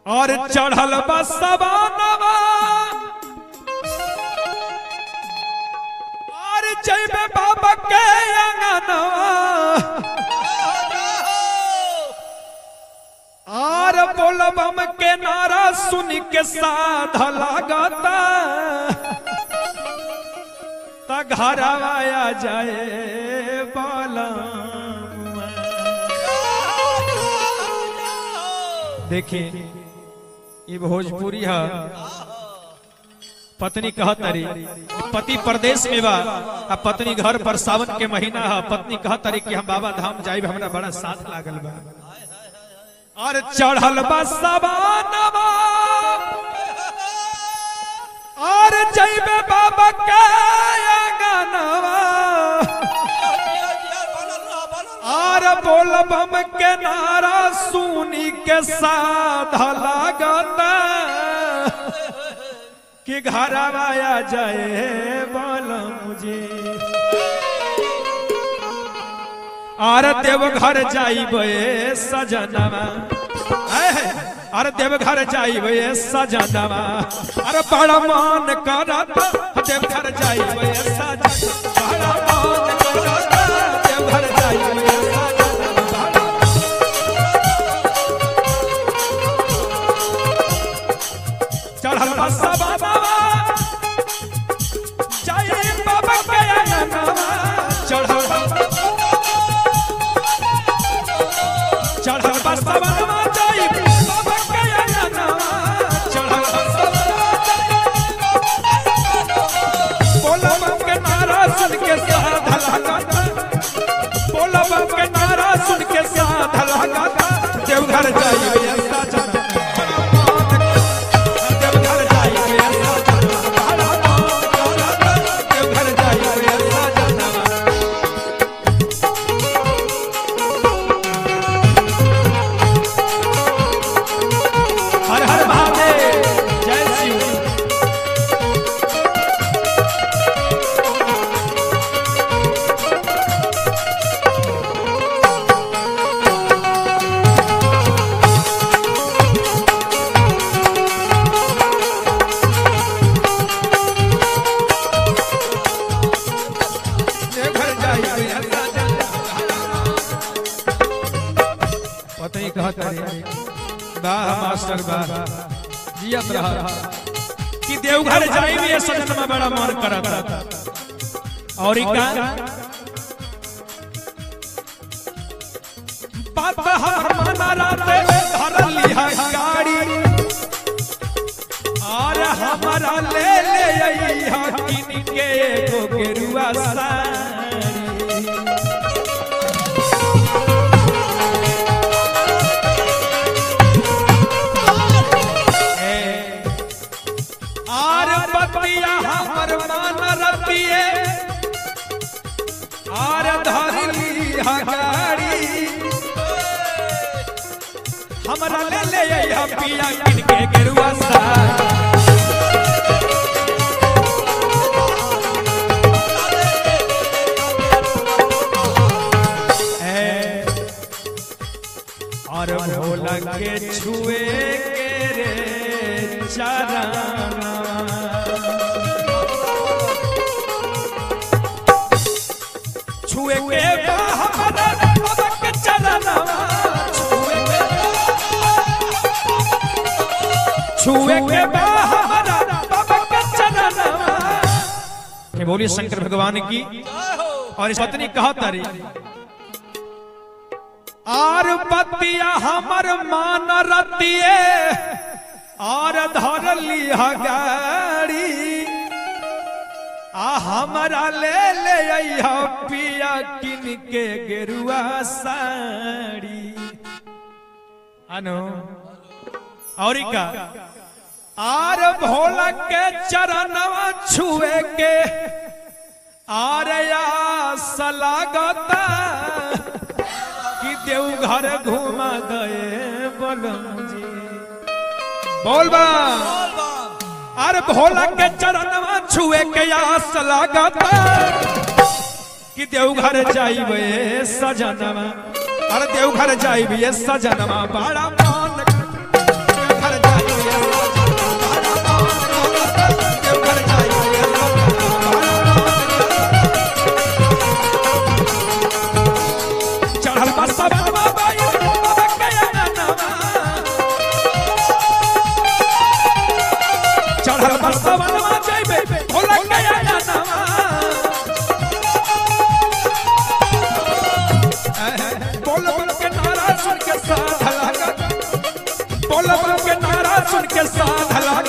और चढ़ल बसवानवा और जइबे बाबा के अंगनवा और बोलबम के नारा सुन के साध लागता त घरवा आ जाए बालम। देखिए ये भोजपुरी है। पत्नी कहतरी पति प्रदेश में बा आ पत्नी घर पर सावन के महीना है। पत्नी कहतरी कि हम बाबा धाम जाइब हमरा बड़ा साथ लागल बा और चढ़ल बसवानवा और जइबे बाबा के अंगनवा और बोलबम के नारा सुनी के साध लागता कि घरवा आ जाए बालम जी। और देवघर जाइबे सजनवा अरे देवघर जाइबे सजनवा अरे बड़ा मान करत देवघर जाइबे सजनवा बड़ा मान करत देवघर जाइबे चढ़ल बसवा जय बाबा के अंगनवा चढ़ल बसवा जय बाबा के अंगनवा चढ़ल बोलबम के नारा सुन के साध लागता बोलबम के नारा सुन के साध लागता देवघर जाइबे सजनवा मास्टर बा जियत रहा कि देवघर जाइबे सजनवा बड़ा मन करता और का बाबा हमर राते धरली है गाड़ी और हमारा ले ले अइहा किन के एगो गेरुआ साड़ी हमर मान रतिए और धरली गाड़ी हमरा ले ले अइहा पिया किन के गेरुआ साड़ी और भोला के छुए के रे चरण छुए के हमरा बाबा के चरणवा छुए के हमरा बाबा के चरणवा के बोलिए शंकर भगवान की। और इस पत्नी कहतरी आर पतिया हमर मान रतिए और धरली गाड़ी आ हमरा ले ले अइहा पिया किन के गेरुआ साड़ी अनो और का आर भोला के चरणवा छुए के आर आस लागता कि देवघर घुमा दे बलम जी बोलबा अरे भोला के चरणवा छुए के आस लागता कि देवघर जाइबे सजनवा अरे देवघर जाइबे सजनवा बड़ा मान देवघर के साथ